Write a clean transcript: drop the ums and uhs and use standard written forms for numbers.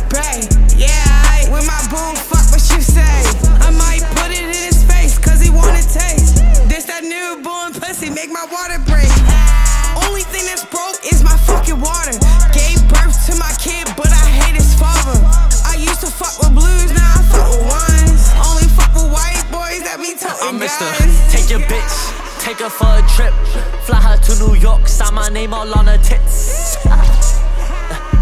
Bay. Yeah, when my boo fuck what you say. I might put it in his face, cause he wanna taste. This that newborn pussy, make my water break. Only thing that's broke is my fucking water. Gave birth to my kid, but I hate his father. I used to fuck with blues, now I fuck with ones. Only fuck with white boys that be toting I'm Mr. guns. Take your bitch, take her for a trip. Fly her to New York, sign my name all on her tits.